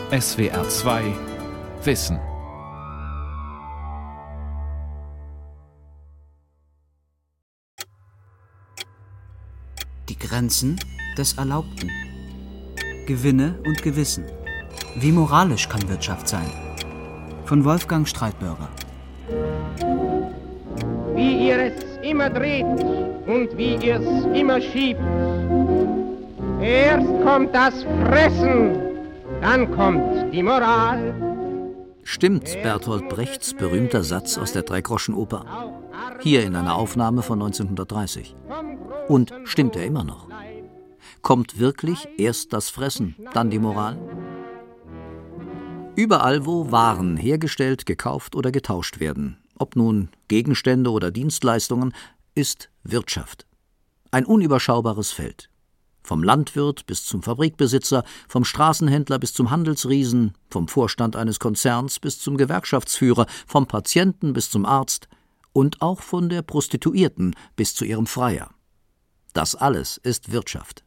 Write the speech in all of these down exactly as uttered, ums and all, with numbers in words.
S W R zwei Wissen. Die Grenzen des Erlaubten. Gewinne und Gewissen. Wie moralisch kann Wirtschaft sein? Von Wolfgang Streitbürger. Wie ihr es immer dreht und wie ihr es immer schiebt. Erst kommt das Fressen, dann kommt die Moral. Stimmt Bertolt Brechts berühmter Satz aus der Dreigroschenoper? Hier in einer Aufnahme von neunzehnhundertdreißig. Und stimmt er immer noch? Kommt wirklich erst das Fressen, dann die Moral? Überall, wo Waren hergestellt, gekauft oder getauscht werden, ob nun Gegenstände oder Dienstleistungen, ist Wirtschaft. Ein unüberschaubares Feld. Vom Landwirt bis zum Fabrikbesitzer, vom Straßenhändler bis zum Handelsriesen, vom Vorstand eines Konzerns bis zum Gewerkschaftsführer, vom Patienten bis zum Arzt und auch von der Prostituierten bis zu ihrem Freier. Das alles ist Wirtschaft.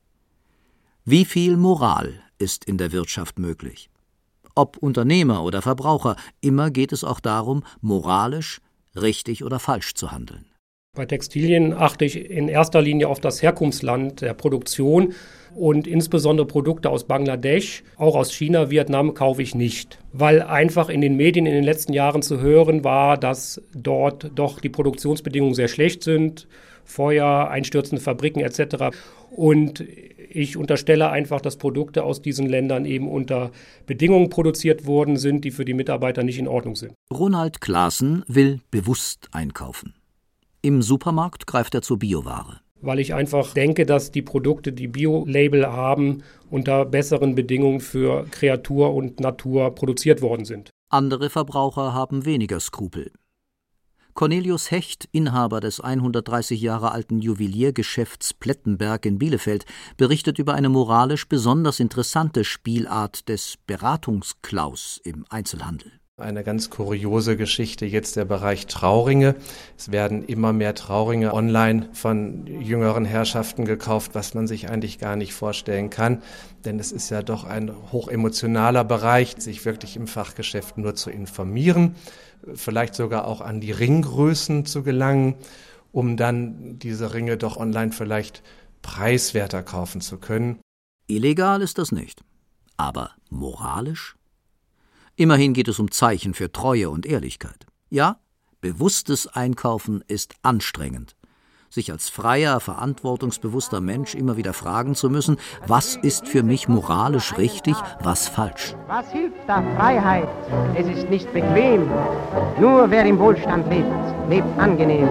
Wie viel Moral ist in der Wirtschaft möglich? Ob Unternehmer oder Verbraucher, immer geht es auch darum, moralisch, richtig oder falsch zu handeln. Bei Textilien achte ich in erster Linie auf das Herkunftsland der Produktion und insbesondere Produkte aus Bangladesch, auch aus China, Vietnam kaufe ich nicht. Weil einfach in den Medien in den letzten Jahren zu hören war, dass dort doch die Produktionsbedingungen sehr schlecht sind, Feuer, einstürzende Fabriken et cetera. Und ich unterstelle einfach, dass Produkte aus diesen Ländern eben unter Bedingungen produziert worden sind, die für die Mitarbeiter nicht in Ordnung sind. Ronald Klaassen will bewusst einkaufen. Im Supermarkt greift er zur Bioware. Weil ich einfach denke, dass die Produkte, die Bio-Label haben, unter besseren Bedingungen für Kreatur und Natur produziert worden sind. Andere Verbraucher haben weniger Skrupel. Cornelius Hecht, Inhaber des hundertdreißig Jahre alten Juweliergeschäfts Plettenberg in Bielefeld, berichtet über eine moralisch besonders interessante Spielart des Beratungsklaus im Einzelhandel. Eine ganz kuriose Geschichte, jetzt der Bereich Trauringe. Es werden immer mehr Trauringe online von jüngeren Herrschaften gekauft, was man sich eigentlich gar nicht vorstellen kann. Denn es ist ja doch ein hochemotionaler Bereich, sich wirklich im Fachgeschäft nur zu informieren, vielleicht sogar auch an die Ringgrößen zu gelangen, um dann diese Ringe doch online vielleicht preiswerter kaufen zu können. Illegal ist das nicht, aber moralisch? Immerhin geht es um Zeichen für Treue und Ehrlichkeit. Ja, bewusstes Einkaufen ist anstrengend. Sich als freier, verantwortungsbewusster Mensch immer wieder fragen zu müssen, was ist für mich moralisch richtig, was falsch. Was hilft da Freiheit? Es ist nicht bequem. Nur wer im Wohlstand lebt, lebt angenehm.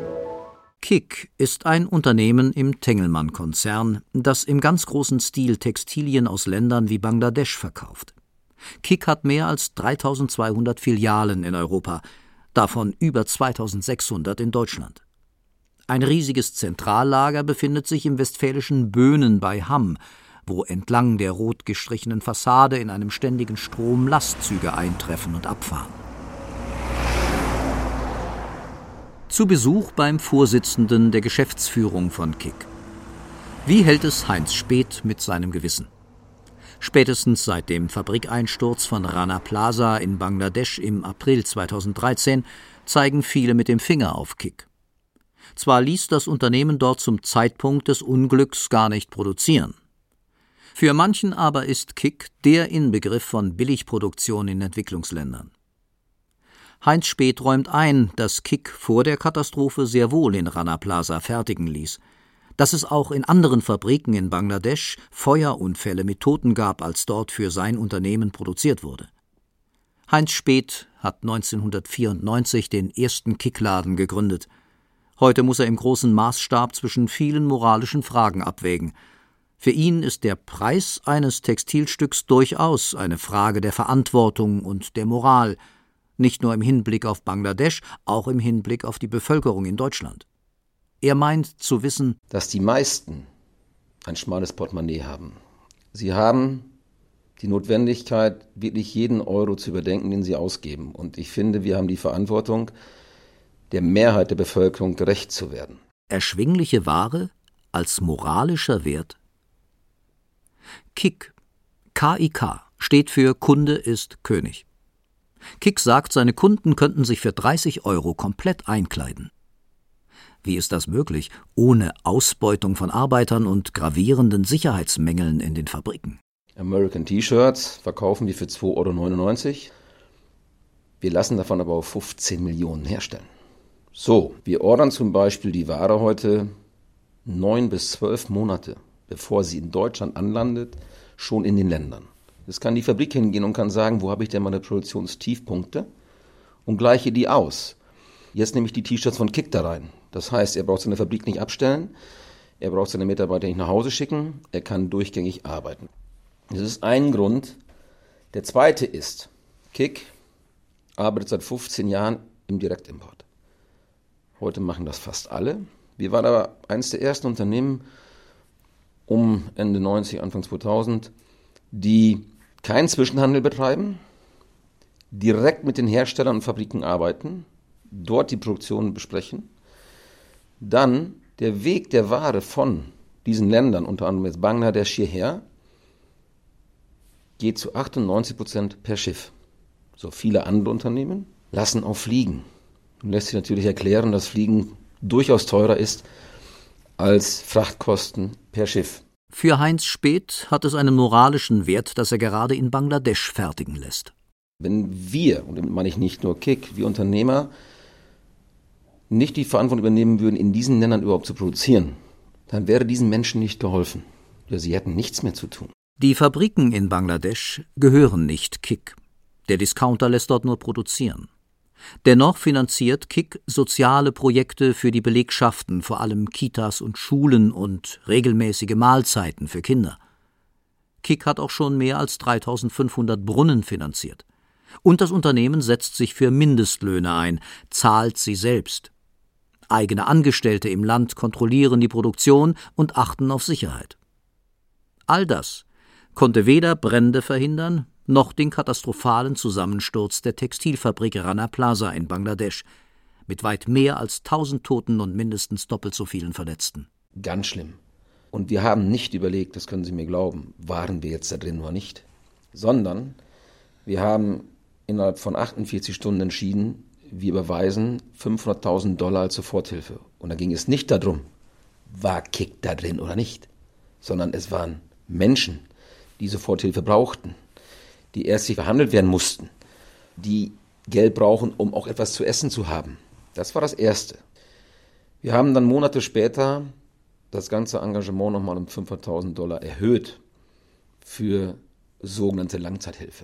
Kick ist ein Unternehmen im Tengelmann-Konzern, das im ganz großen Stil Textilien aus Ländern wie Bangladesch verkauft. Kick hat mehr als dreitausendzweihundert Filialen in Europa, davon über zweitausendsechshundert in Deutschland. Ein riesiges Zentrallager befindet sich im westfälischen Böhnen bei Hamm, wo entlang der rot gestrichenen Fassade in einem ständigen Strom Lastzüge eintreffen und abfahren. Zu Besuch beim Vorsitzenden der Geschäftsführung von Kick. Wie hält es Heinz Späth mit seinem Gewissen? Spätestens seit dem Fabrikeinsturz von Rana Plaza in Bangladesch im April zweitausenddreizehn zeigen viele mit dem Finger auf Kick. Zwar ließ das Unternehmen dort zum Zeitpunkt des Unglücks gar nicht produzieren. Für manchen aber ist Kick der Inbegriff von Billigproduktion in Entwicklungsländern. Heinz Späth räumt ein, dass Kick vor der Katastrophe sehr wohl in Rana Plaza fertigen ließ, dass es auch in anderen Fabriken in Bangladesch Feuerunfälle mit Toten gab, als dort für sein Unternehmen produziert wurde. Heinz Späth hat neunzehnhundertvierundneunzig den ersten Kickladen gegründet. Heute muss er im großen Maßstab zwischen vielen moralischen Fragen abwägen. Für ihn ist der Preis eines Textilstücks durchaus eine Frage der Verantwortung und der Moral, nicht nur im Hinblick auf Bangladesch, auch im Hinblick auf die Bevölkerung in Deutschland. Er meint zu wissen, dass die meisten ein schmales Portemonnaie haben. Sie haben die Notwendigkeit, wirklich jeden Euro zu überdenken, den sie ausgeben. Und ich finde, wir haben die Verantwortung, der Mehrheit der Bevölkerung gerecht zu werden. Erschwingliche Ware als moralischer Wert? Kick, K I K, steht für Kunde ist König. Kick sagt, seine Kunden könnten sich für dreißig Euro komplett einkleiden. Wie ist das möglich, ohne Ausbeutung von Arbeitern und gravierenden Sicherheitsmängeln in den Fabriken? American T-Shirts verkaufen wir für zwei Euro neunundneunzig. Wir lassen davon aber auch fünfzehn Millionen herstellen. So, wir ordern zum Beispiel die Ware heute neun bis zwölf Monate, bevor sie in Deutschland anlandet, schon in den Ländern. Jetzt kann die Fabrik hingehen und kann sagen, wo habe ich denn meine Produktionstiefpunkte und gleiche die aus. Jetzt nehme ich die T-Shirts von Kick da rein. Das heißt, er braucht seine Fabrik nicht abstellen, er braucht seine Mitarbeiter nicht nach Hause schicken, er kann durchgängig arbeiten. Das ist ein Grund. Der zweite ist, Kick arbeitet seit fünfzehn Jahren im Direktimport. Heute machen das fast alle. Wir waren aber eines der ersten Unternehmen um Ende neunzig, Anfang zweitausend, die keinen Zwischenhandel betreiben, direkt mit den Herstellern und Fabriken arbeiten, dort die Produktion besprechen, dann der Weg der Ware von diesen Ländern, unter anderem jetzt Bangladesch hierher, geht zu achtundneunzig Prozent per Schiff. So viele andere Unternehmen lassen auch fliegen. Und lässt sich natürlich erklären, dass Fliegen durchaus teurer ist als Frachtkosten per Schiff. Für Heinz Späth hat es einen moralischen Wert, dass er gerade in Bangladesch fertigen lässt. Wenn wir, und damit meine ich nicht nur Kick, wir Unternehmer, nicht die Verantwortung übernehmen würden, in diesen Ländern überhaupt zu produzieren, dann wäre diesen Menschen nicht geholfen. Ja, sie hätten nichts mehr zu tun. Die Fabriken in Bangladesch gehören nicht Kick. Der Discounter lässt dort nur produzieren. Dennoch finanziert Kick soziale Projekte für die Belegschaften, vor allem Kitas und Schulen und regelmäßige Mahlzeiten für Kinder. Kick hat auch schon mehr als dreitausendfünfhundert Brunnen finanziert. Und das Unternehmen setzt sich für Mindestlöhne ein, zahlt sie selbst. Eigene Angestellte im Land kontrollieren die Produktion und achten auf Sicherheit. All das konnte weder Brände verhindern, noch den katastrophalen Zusammensturz der Textilfabrik Rana Plaza in Bangladesch mit weit mehr als tausend Toten und mindestens doppelt so vielen Verletzten. Ganz schlimm. Und wir haben nicht überlegt, das können Sie mir glauben, waren wir jetzt da drin oder nicht, sondern wir haben innerhalb von achtundvierzig Stunden entschieden, wir überweisen fünfhunderttausend Dollar als Soforthilfe. Und da ging es nicht darum, war Kick da drin oder nicht, sondern es waren Menschen, die Soforthilfe brauchten, die erst verhandelt werden mussten, die Geld brauchen, um auch etwas zu essen zu haben. Das war das Erste. Wir haben dann Monate später das ganze Engagement nochmal um fünfhunderttausend Dollar erhöht für sogenannte Langzeithilfe.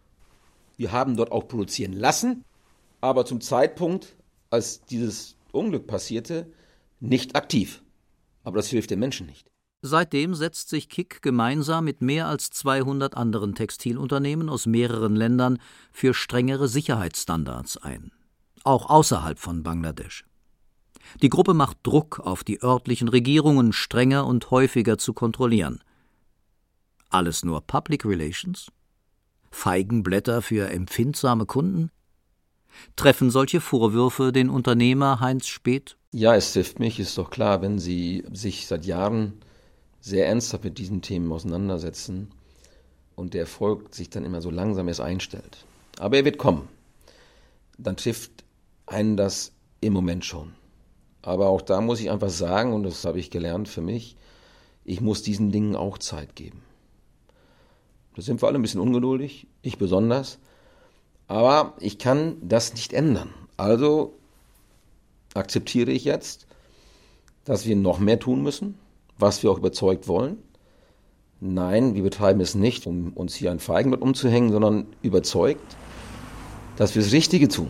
Wir haben dort auch produzieren lassen, aber zum Zeitpunkt, als dieses Unglück passierte, nicht aktiv. Aber das hilft den Menschen nicht. Seitdem setzt sich Kick gemeinsam mit mehr als zweihundert anderen Textilunternehmen aus mehreren Ländern für strengere Sicherheitsstandards ein, auch außerhalb von Bangladesch. Die Gruppe macht Druck auf die örtlichen Regierungen, strenger und häufiger zu kontrollieren. Alles nur Public Relations? Feigenblätter für empfindsame Kunden? Treffen solche Vorwürfe den Unternehmer Heinz Späth? Ja, es trifft mich, ist doch klar, wenn Sie sich seit Jahren sehr ernsthaft mit diesen Themen auseinandersetzen und der Erfolg sich dann immer so langsam erst einstellt. Aber er wird kommen. Dann trifft einen das im Moment schon. Aber auch da muss ich einfach sagen, und das habe ich gelernt für mich, ich muss diesen Dingen auch Zeit geben. Da sind wir alle ein bisschen ungeduldig, ich besonders. Aber ich kann das nicht ändern. Also akzeptiere ich jetzt, dass wir noch mehr tun müssen, was wir auch überzeugt wollen. Nein, wir betreiben es nicht, um uns hier ein Feigenblatt umzuhängen, sondern überzeugt, dass wir das Richtige tun.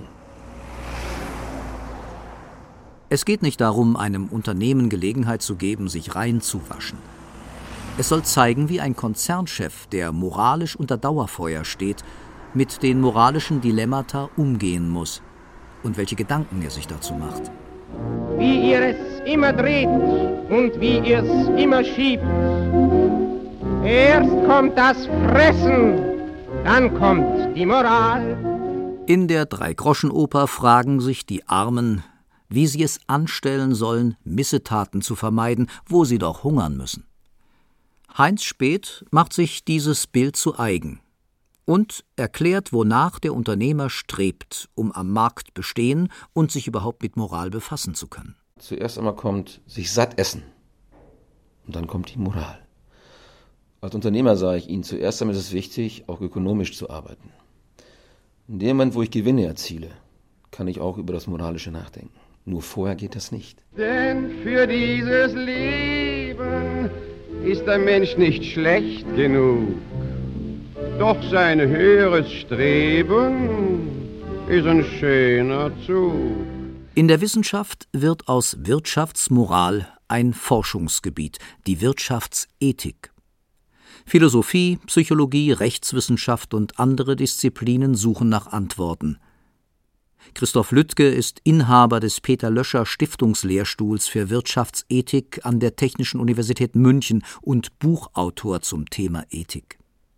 Es geht nicht darum, einem Unternehmen Gelegenheit zu geben, sich reinzuwaschen. Es soll zeigen, wie ein Konzernchef, der moralisch unter Dauerfeuer steht, mit den moralischen Dilemmata umgehen muss und welche Gedanken er sich dazu macht. Wie ihr es immer dreht und wie ihr es immer schiebt. Erst kommt das Fressen, dann kommt die Moral. In der Drei-Groschen-Oper fragen sich die Armen, wie sie es anstellen sollen, Missetaten zu vermeiden, wo sie doch hungern müssen. Heinz Späth macht sich dieses Bild zu eigen. und erklärt, wonach der Unternehmer strebt, um am Markt bestehen und sich überhaupt mit Moral befassen zu können. Zuerst einmal kommt sich satt essen und dann kommt die Moral. Als Unternehmer sage ich Ihnen, zuerst einmal ist es wichtig, auch ökonomisch zu arbeiten. In dem Moment, wo ich Gewinne erziele, kann ich auch über das Moralische nachdenken. Nur vorher geht das nicht. Denn für dieses Leben ist der Mensch nicht schlecht genug. Doch sein höheres Streben ist ein schöner Zug. In der Wissenschaft wird aus Wirtschaftsmoral ein Forschungsgebiet, die Wirtschaftsethik. Philosophie, Psychologie, Rechtswissenschaft und andere Disziplinen suchen nach Antworten. Christoph Lüttke ist Inhaber des Peter-Löscher-Stiftungslehrstuhls für Wirtschaftsethik an der Technischen Universität München und Buchautor zum Thema Ethik.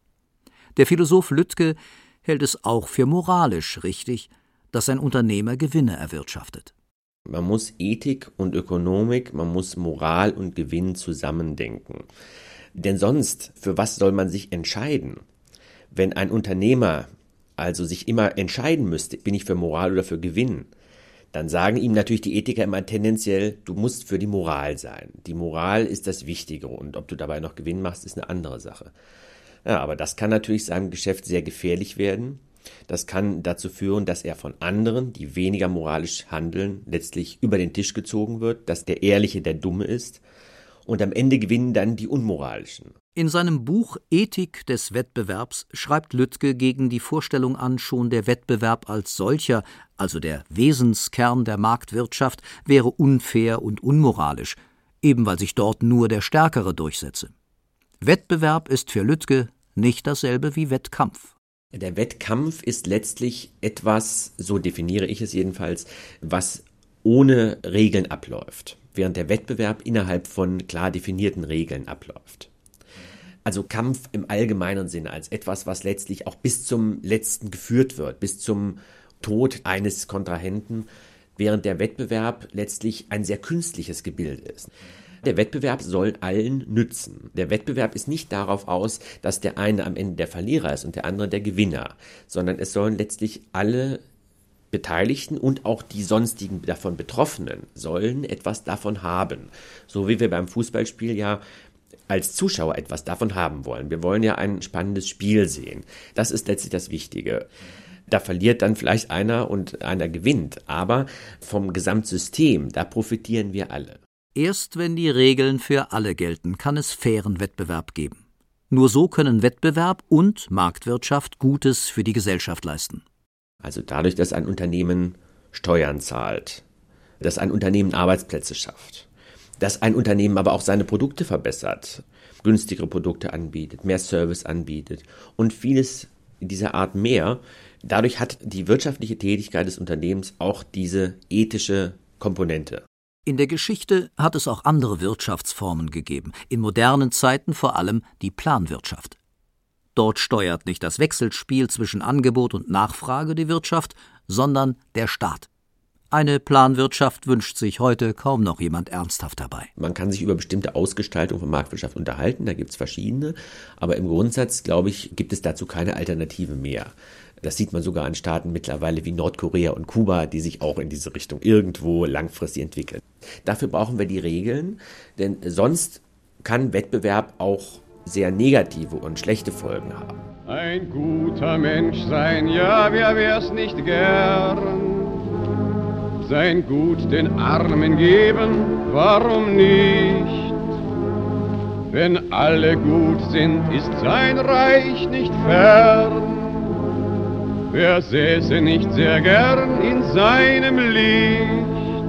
Der Philosoph Lüttke hält es auch für moralisch richtig, dass ein Unternehmer Gewinne erwirtschaftet. Man muss Ethik und Ökonomik, man muss Moral und Gewinn zusammendenken. Denn sonst, für was soll man sich entscheiden? Wenn ein Unternehmer also sich immer entscheiden müsste, bin ich für Moral oder für Gewinn, dann sagen ihm natürlich die Ethiker immer tendenziell, du musst für die Moral sein. Die Moral ist das Wichtige und ob du dabei noch Gewinn machst, ist eine andere Sache. Ja, aber das kann natürlich seinem Geschäft sehr gefährlich werden. Das kann dazu führen, dass er von anderen, die weniger moralisch handeln, letztlich über den Tisch gezogen wird, dass der Ehrliche der Dumme ist und am Ende gewinnen dann die Unmoralischen. In seinem Buch Ethik des Wettbewerbs schreibt Lüttke gegen die Vorstellung an, schon der Wettbewerb als solcher, also der Wesenskern der Marktwirtschaft, wäre unfair und unmoralisch, eben weil sich dort nur der Stärkere durchsetze. Wettbewerb ist für Lüttke nicht dasselbe wie Wettkampf. Der Wettkampf ist letztlich etwas, so definiere ich es jedenfalls, was ohne Regeln abläuft, während der Wettbewerb innerhalb von klar definierten Regeln abläuft. Also Kampf im allgemeinen Sinne als etwas, was letztlich auch bis zum Letzten geführt wird, bis zum Tod eines Kontrahenten, während der Wettbewerb letztlich ein sehr künstliches Gebilde ist. Der Wettbewerb soll allen nützen. Der Wettbewerb ist nicht darauf aus, dass der eine am Ende der Verlierer ist und der andere der Gewinner, sondern es sollen letztlich alle Beteiligten und auch die sonstigen davon Betroffenen sollen etwas davon haben. So wie wir beim Fußballspiel ja als Zuschauer etwas davon haben wollen. Wir wollen ja ein spannendes Spiel sehen. Das ist letztlich das Wichtige. Da verliert dann vielleicht einer und einer gewinnt, aber vom Gesamtsystem, da profitieren wir alle. Erst wenn die Regeln für alle gelten, kann es fairen Wettbewerb geben. Nur so können Wettbewerb und Marktwirtschaft Gutes für die Gesellschaft leisten. Also dadurch, dass ein Unternehmen Steuern zahlt, dass ein Unternehmen Arbeitsplätze schafft, dass ein Unternehmen aber auch seine Produkte verbessert, günstigere Produkte anbietet, mehr Service anbietet und vieles in dieser Art mehr. Dadurch hat die wirtschaftliche Tätigkeit des Unternehmens auch diese ethische Komponente. In der Geschichte hat es auch andere Wirtschaftsformen gegeben, in modernen Zeiten vor allem die Planwirtschaft. Dort steuert nicht das Wechselspiel zwischen Angebot und Nachfrage die Wirtschaft, sondern der Staat. Eine Planwirtschaft wünscht sich heute kaum noch jemand ernsthaft dabei. Man kann sich über bestimmte Ausgestaltung von Marktwirtschaft unterhalten, da gibt es verschiedene, aber im Grundsatz, glaube ich, gibt es dazu keine Alternative mehr. Das sieht man sogar an Staaten mittlerweile wie Nordkorea und Kuba, die sich auch in diese Richtung irgendwo langfristig entwickeln. Dafür brauchen wir die Regeln, denn sonst kann Wettbewerb auch sehr negative und schlechte Folgen haben. Ein guter Mensch sein, ja, wer wär's nicht gern? Sein Gut den Armen geben, warum nicht? Wenn alle gut sind, ist sein Reich nicht fern. Wer säße nicht sehr gern in seinem Licht?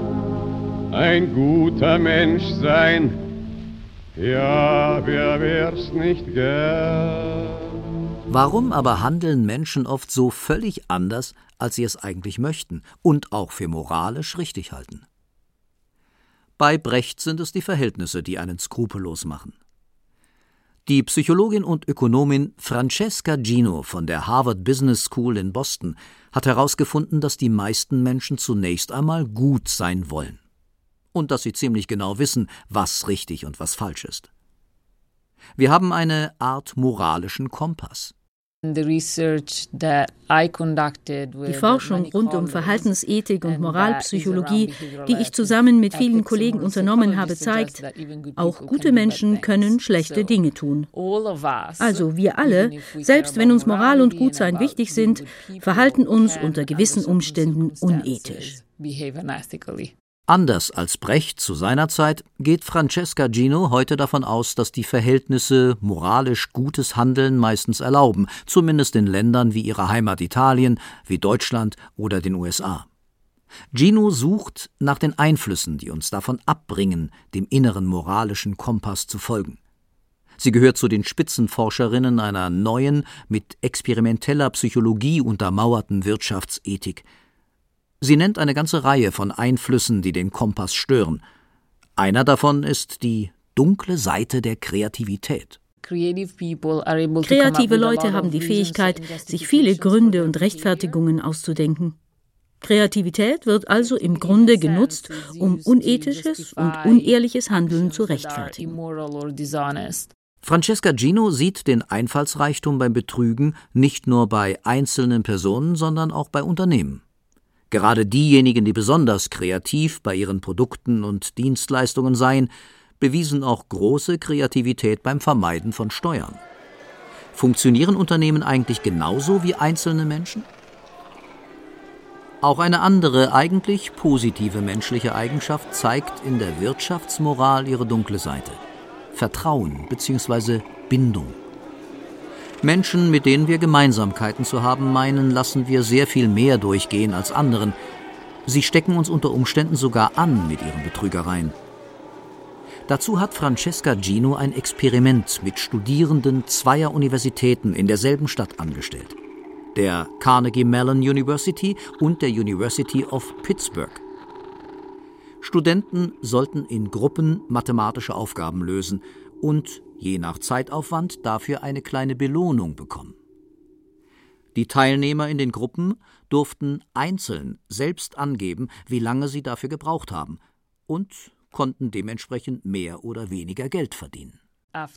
Ein guter Mensch sein, ja, wer wär's nicht gern? Warum aber handeln Menschen oft so völlig anders, als sie es eigentlich möchten und auch für moralisch richtig halten? Bei Brecht sind es die Verhältnisse, die einen skrupellos machen. Die Psychologin und Ökonomin Francesca Gino von der Harvard Business School in Boston hat herausgefunden, dass die meisten Menschen zunächst einmal gut sein wollen und dass sie ziemlich genau wissen, was richtig und was falsch ist. Wir haben eine Art moralischen Kompass. Die Forschung rund um Verhaltensethik und Moralpsychologie, die ich zusammen mit vielen Kollegen unternommen habe, zeigt, auch gute Menschen können schlechte Dinge tun. Also wir alle, selbst wenn uns Moral und Gutsein wichtig sind, verhalten uns unter gewissen Umständen unethisch. Anders als Brecht zu seiner Zeit geht Francesca Gino heute davon aus, dass die Verhältnisse moralisch gutes Handeln meistens erlauben, zumindest in Ländern wie ihrer Heimat Italien, wie Deutschland oder den U S A. Gino sucht nach den Einflüssen, die uns davon abbringen, dem inneren moralischen Kompass zu folgen. Sie gehört zu den Spitzenforscherinnen einer neuen, mit experimenteller Psychologie untermauerten Wirtschaftsethik. Sie nennt eine ganze Reihe von Einflüssen, die den Kompass stören. Einer davon ist die dunkle Seite der Kreativität. Kreative Leute haben die Fähigkeit, sich viele Gründe und Rechtfertigungen auszudenken. Kreativität wird also im Grunde genutzt, um unethisches und unehrliches Handeln zu rechtfertigen. Francesca Gino sieht den Einfallsreichtum beim Betrügen nicht nur bei einzelnen Personen, sondern auch bei Unternehmen. Gerade diejenigen, die besonders kreativ bei ihren Produkten und Dienstleistungen seien, bewiesen auch große Kreativität beim Vermeiden von Steuern. Funktionieren Unternehmen eigentlich genauso wie einzelne Menschen? Auch eine andere, eigentlich positive menschliche Eigenschaft zeigt in der Wirtschaftsmoral ihre dunkle Seite: Vertrauen bzw. Bindung. Menschen, mit denen wir Gemeinsamkeiten zu haben meinen, lassen wir sehr viel mehr durchgehen als anderen. Sie stecken uns unter Umständen sogar an mit ihren Betrügereien. Dazu hat Francesca Gino ein Experiment mit Studierenden zweier Universitäten in derselben Stadt angestellt: der Carnegie Mellon University und der University of Pittsburgh. Studenten sollten in Gruppen mathematische Aufgaben lösen und je nach Zeitaufwand dafür eine kleine Belohnung bekommen. Die Teilnehmer in den Gruppen durften einzeln selbst angeben, wie lange sie dafür gebraucht haben, und konnten dementsprechend mehr oder weniger Geld verdienen. Nach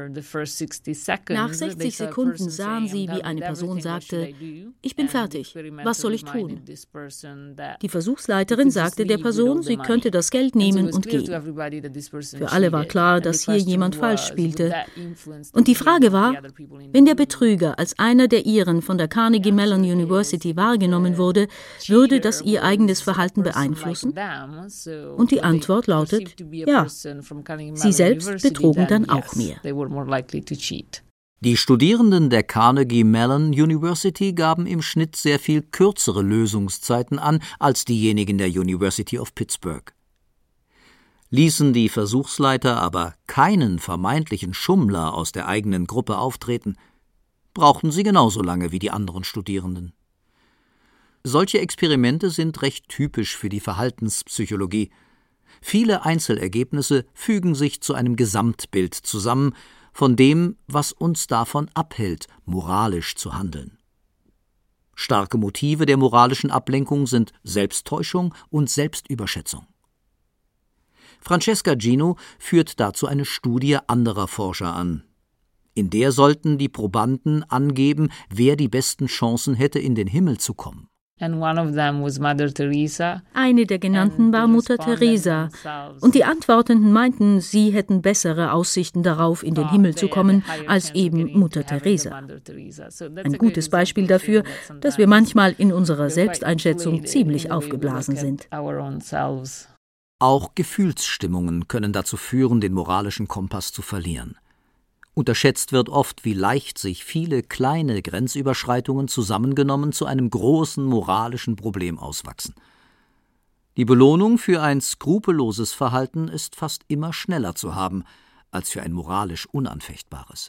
sechzig Sekunden sahen sie, wie eine Person sagte: Ich bin fertig, was soll ich tun? Die Versuchsleiterin sagte der Person, sie könnte das Geld nehmen und gehen. Für alle war klar, dass hier jemand falsch spielte. Und die Frage war, wenn der Betrüger als einer der ihren von der Carnegie Mellon University wahrgenommen wurde, würde das ihr eigenes Verhalten beeinflussen? Und die Antwort lautet, ja. Sie selbst betrugen dann auch mehr. Die Studierenden der Carnegie Mellon University gaben im Schnitt sehr viel kürzere Lösungszeiten an als diejenigen der University of Pittsburgh. Ließen die Versuchsleiter aber keinen vermeintlichen Schummler aus der eigenen Gruppe auftreten, brauchten sie genauso lange wie die anderen Studierenden. Solche Experimente sind recht typisch für die Verhaltenspsychologie. Viele Einzelergebnisse fügen sich zu einem Gesamtbild zusammen, von dem, was uns davon abhält, moralisch zu handeln. Starke Motive der moralischen Ablenkung sind Selbsttäuschung und Selbstüberschätzung. Francesca Gino führt dazu eine Studie anderer Forscher an. In der sollten die Probanden angeben, wer die besten Chancen hätte, in den Himmel zu kommen. Eine der genannten war Mutter Teresa, und die Antwortenden meinten, sie hätten bessere Aussichten darauf, in den Himmel zu kommen, als eben Mutter Teresa. Ein gutes Beispiel dafür, dass wir manchmal in unserer Selbsteinschätzung ziemlich aufgeblasen sind. Auch Gefühlsstimmungen können dazu führen, den moralischen Kompass zu verlieren. Unterschätzt wird oft, wie leicht sich viele kleine Grenzüberschreitungen zusammengenommen zu einem großen moralischen Problem auswachsen. Die Belohnung für ein skrupelloses Verhalten ist fast immer schneller zu haben, als für ein moralisch unanfechtbares.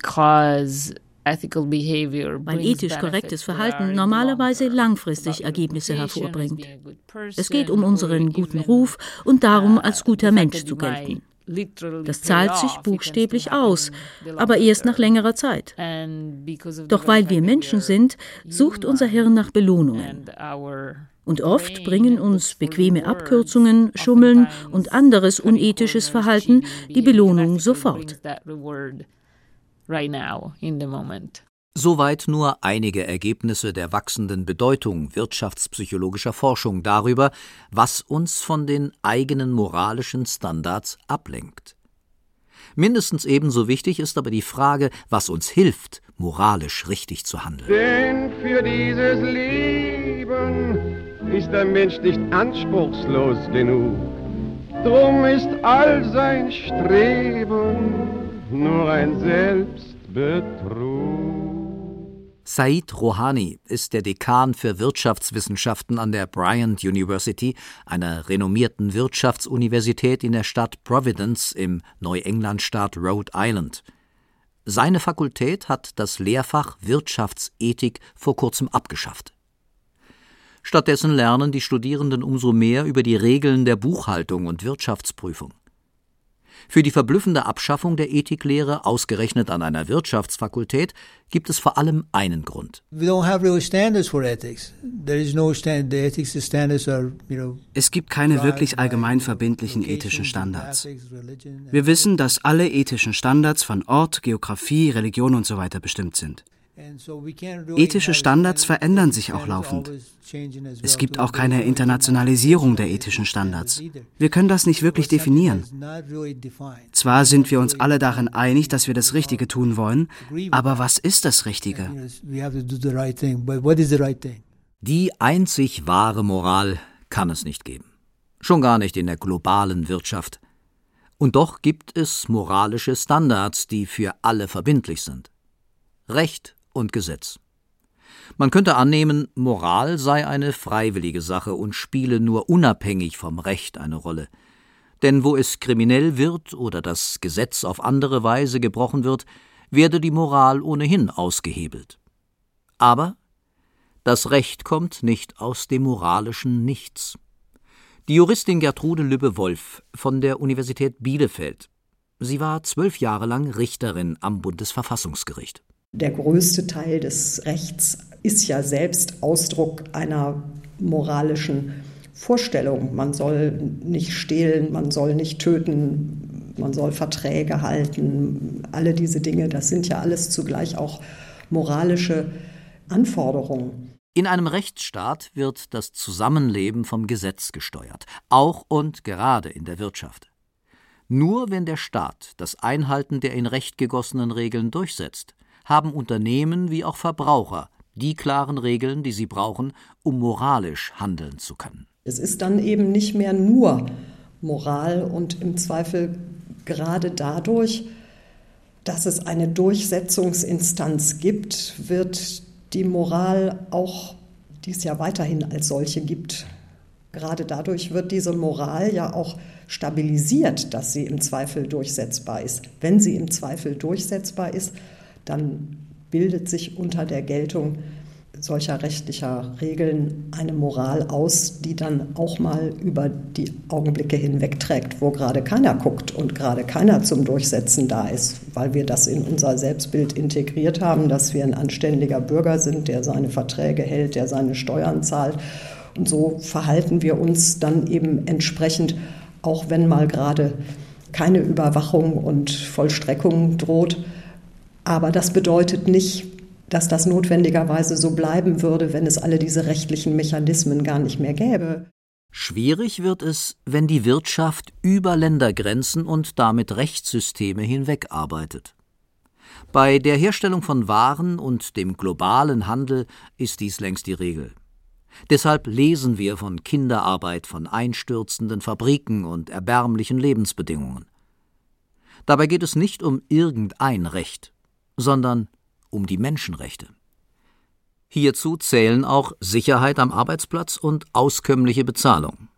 Weil ethisch korrektes Verhalten normalerweise langfristig Ergebnisse hervorbringt. Es geht um unseren guten Ruf und darum, als guter Mensch zu gelten. Das zahlt sich buchstäblich aus, aber erst nach längerer Zeit. Doch weil wir Menschen sind, sucht unser Hirn nach Belohnungen. Und oft bringen uns bequeme Abkürzungen, Schummeln und anderes unethisches Verhalten die Belohnung sofort. Soweit nur einige Ergebnisse der wachsenden Bedeutung wirtschaftspsychologischer Forschung darüber, was uns von den eigenen moralischen Standards ablenkt. Mindestens ebenso wichtig ist aber die Frage, was uns hilft, moralisch richtig zu handeln. Denn für dieses Leben ist der Mensch nicht anspruchslos genug. Drum ist all sein Streben nur ein Selbstbetrug. Said Rohani ist der Dekan für Wirtschaftswissenschaften an der Bryant University, einer renommierten Wirtschaftsuniversität in der Stadt Providence im Neuenglandstaat Rhode Island. Seine Fakultät hat das Lehrfach Wirtschaftsethik vor kurzem abgeschafft. Stattdessen lernen die Studierenden umso mehr über die Regeln der Buchhaltung und Wirtschaftsprüfung. Für die verblüffende Abschaffung der Ethiklehre, ausgerechnet an einer Wirtschaftsfakultät, gibt es vor allem einen Grund. Es gibt keine wirklich allgemein verbindlichen ethischen Standards. Wir wissen, dass alle ethischen Standards von Ort, Geografie, Religion und so weiter bestimmt sind. Ethische Standards verändern sich auch laufend. Es gibt auch keine Internationalisierung der ethischen Standards. Wir können das nicht wirklich definieren. Zwar sind wir uns alle darin einig, dass wir das Richtige tun wollen, aber was ist das Richtige? Die einzig wahre Moral kann es nicht geben. Schon gar nicht in der globalen Wirtschaft. Und doch gibt es moralische Standards, die für alle verbindlich sind. Recht und Gesetz. Man könnte annehmen, Moral sei eine freiwillige Sache und spiele nur unabhängig vom Recht eine Rolle. Denn wo es kriminell wird oder das Gesetz auf andere Weise gebrochen wird, werde die Moral ohnehin ausgehebelt. Aber das Recht kommt nicht aus dem moralischen Nichts. Die Juristin Gertrude Lübbe-Wolf von der Universität Bielefeld. Sie war zwölf Jahre lang Richterin am Bundesverfassungsgericht. Der größte Teil des Rechts ist ja selbst Ausdruck einer moralischen Vorstellung. Man soll nicht stehlen, man soll nicht töten, man soll Verträge halten. Alle diese Dinge, das sind ja alles zugleich auch moralische Anforderungen. In einem Rechtsstaat wird das Zusammenleben vom Gesetz gesteuert, auch und gerade in der Wirtschaft. Nur wenn der Staat das Einhalten der in Recht gegossenen Regeln durchsetzt, haben Unternehmen wie auch Verbraucher die klaren Regeln, die sie brauchen, um moralisch handeln zu können. Es ist dann eben nicht mehr nur Moral und im Zweifel gerade dadurch, dass es eine Durchsetzungsinstanz gibt, wird die Moral auch, die es ja weiterhin als solche gibt, gerade dadurch wird diese Moral ja auch stabilisiert, dass sie im Zweifel durchsetzbar ist. Wenn sie im Zweifel durchsetzbar ist, dann bildet sich unter der Geltung solcher rechtlicher Regeln eine Moral aus, die dann auch mal über die Augenblicke hinwegträgt, wo gerade keiner guckt und gerade keiner zum Durchsetzen da ist, weil wir das in unser Selbstbild integriert haben, dass wir ein anständiger Bürger sind, der seine Verträge hält, der seine Steuern zahlt. Und so verhalten wir uns dann eben entsprechend, auch wenn mal gerade keine Überwachung und Vollstreckung droht. Aber das bedeutet nicht, dass das notwendigerweise so bleiben würde, wenn es alle diese rechtlichen Mechanismen gar nicht mehr gäbe. Schwierig wird es, wenn die Wirtschaft über Ländergrenzen und damit Rechtssysteme hinweg arbeitet. Bei der Herstellung von Waren und dem globalen Handel ist dies längst die Regel. Deshalb lesen wir von Kinderarbeit, von einstürzenden Fabriken und erbärmlichen Lebensbedingungen. Dabei geht es nicht um irgendein Recht, sondern um die Menschenrechte. Hierzu zählen auch Sicherheit am Arbeitsplatz und auskömmliche Bezahlung.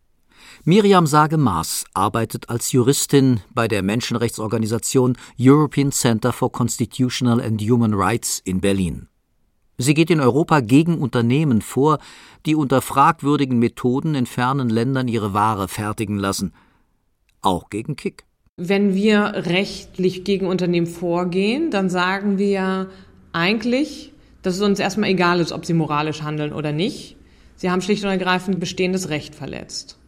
Miriam Sage-Maas arbeitet als Juristin bei der Menschenrechtsorganisation European Center for Constitutional and Human Rights in Berlin. Sie geht in Europa gegen Unternehmen vor, die unter fragwürdigen Methoden in fernen Ländern ihre Ware fertigen lassen. Auch gegen Kick. Wenn wir rechtlich gegen Unternehmen vorgehen, dann sagen wir eigentlich, dass es uns erstmal egal ist, ob sie moralisch handeln oder nicht. Sie haben schlicht und ergreifend bestehendes Recht verletzt.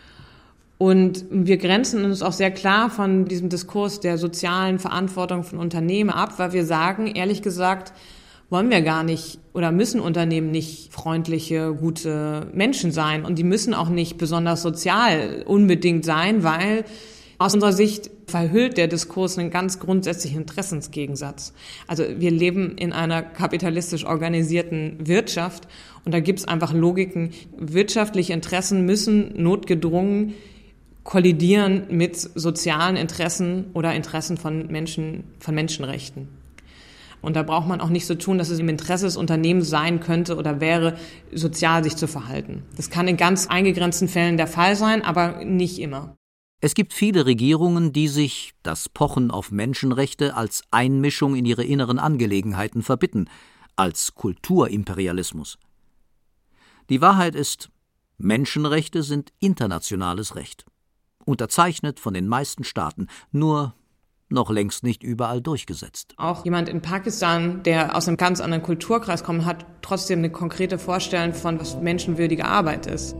Und wir grenzen uns auch sehr klar von diesem Diskurs der sozialen Verantwortung von Unternehmen ab, weil wir sagen, ehrlich gesagt, wollen wir gar nicht oder müssen Unternehmen nicht freundliche, gute Menschen sein. Und die müssen auch nicht besonders sozial unbedingt sein, weil aus unserer Sicht verhüllt der Diskurs einen ganz grundsätzlichen Interessensgegensatz. Also wir leben in einer kapitalistisch organisierten Wirtschaft und da gibt es einfach Logiken. Wirtschaftliche Interessen müssen notgedrungen kollidieren mit sozialen Interessen oder Interessen von Menschen, von Menschenrechten. Und da braucht man auch nicht so tun, dass es im Interesse des Unternehmens sein könnte oder wäre, sozial sich zu verhalten. Das kann in ganz eingegrenzten Fällen der Fall sein, aber nicht immer. Es gibt viele Regierungen, die sich das Pochen auf Menschenrechte als Einmischung in ihre inneren Angelegenheiten verbitten, als Kulturimperialismus. Die Wahrheit ist, Menschenrechte sind internationales Recht, unterzeichnet von den meisten Staaten, nur noch längst nicht überall durchgesetzt. Auch jemand in Pakistan, der aus einem ganz anderen Kulturkreis kommt, hat trotzdem eine konkrete Vorstellung von, was menschenwürdige Arbeit ist.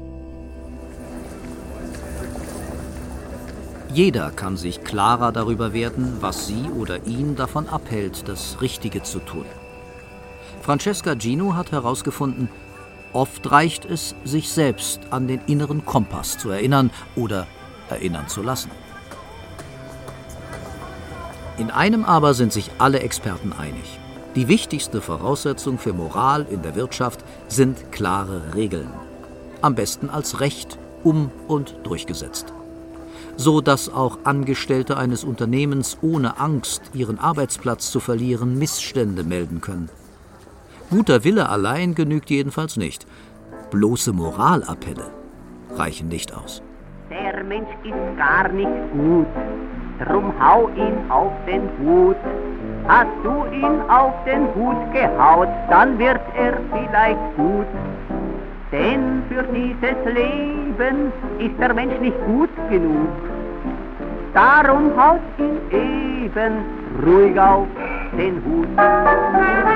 Jeder kann sich klarer darüber werden, was sie oder ihn davon abhält, das Richtige zu tun. Francesca Gino hat herausgefunden, oft reicht es, sich selbst an den inneren Kompass zu erinnern oder erinnern zu lassen. In einem aber sind sich alle Experten einig. Die wichtigste Voraussetzung für Moral in der Wirtschaft sind klare Regeln. Am besten als Recht um- und durchgesetzt. So dass auch Angestellte eines Unternehmens ohne Angst, ihren Arbeitsplatz zu verlieren, Missstände melden können. Guter Wille allein genügt jedenfalls nicht. Bloße Moralappelle reichen nicht aus. Der Mensch ist gar nicht gut, drum hau ihn auf den Hut. Hast du ihn auf den Hut gehaut, dann wird er vielleicht gut. Denn für dieses Leben ist der Mensch nicht gut genug. Darum haut ihn eben ruhig auf den Hut.